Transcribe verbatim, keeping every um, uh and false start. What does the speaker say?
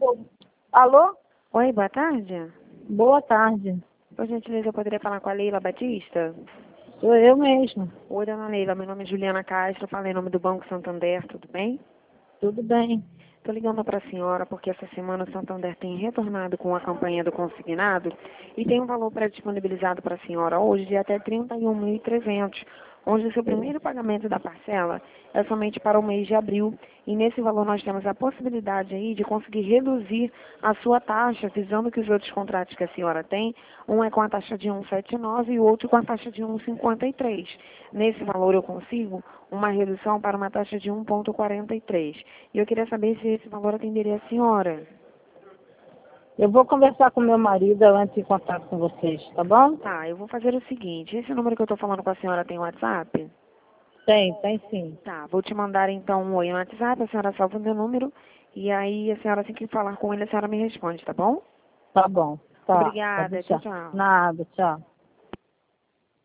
Alô? Oi, boa tarde. Boa tarde. Por gentileza, eu poderia falar com a Leila Batista? Sou eu mesma. Oi, dona Leila, meu nome é Juliana Castro, falei em nome do Banco Santander, tudo bem? Tudo bem. Estou ligando para a senhora porque essa semana o Santander tem retornado com a campanha do consignado e tem um valor pré-disponibilizado para a senhora hoje de até trinta e um mil e trezentos, onde o seu primeiro pagamento da parcela é somente para o mês de abril. E nesse valor nós temos a possibilidade aí de conseguir reduzir a sua taxa, visando que os outros contratos que a senhora tem, um é com a taxa de um vírgula setenta e nove e o outro com a taxa de um vírgula cinquenta e três. Nesse valor eu consigo uma redução para uma taxa de um vírgula quarenta e três. E eu queria saber se esse valor atenderia a senhora. Eu vou conversar com meu marido antes de em contato com vocês, tá bom? Tá, eu vou fazer o seguinte, esse número que eu estou falando com a senhora tem WhatsApp? Tem, tem sim. Tá, vou te mandar então um oi no WhatsApp, a senhora salva o meu número e aí a senhora, assim que falar com ele, a senhora me responde, tá bom? Tá bom. Tá. Pode Obrigada, tchau, deixar. tchau. Nada, tchau.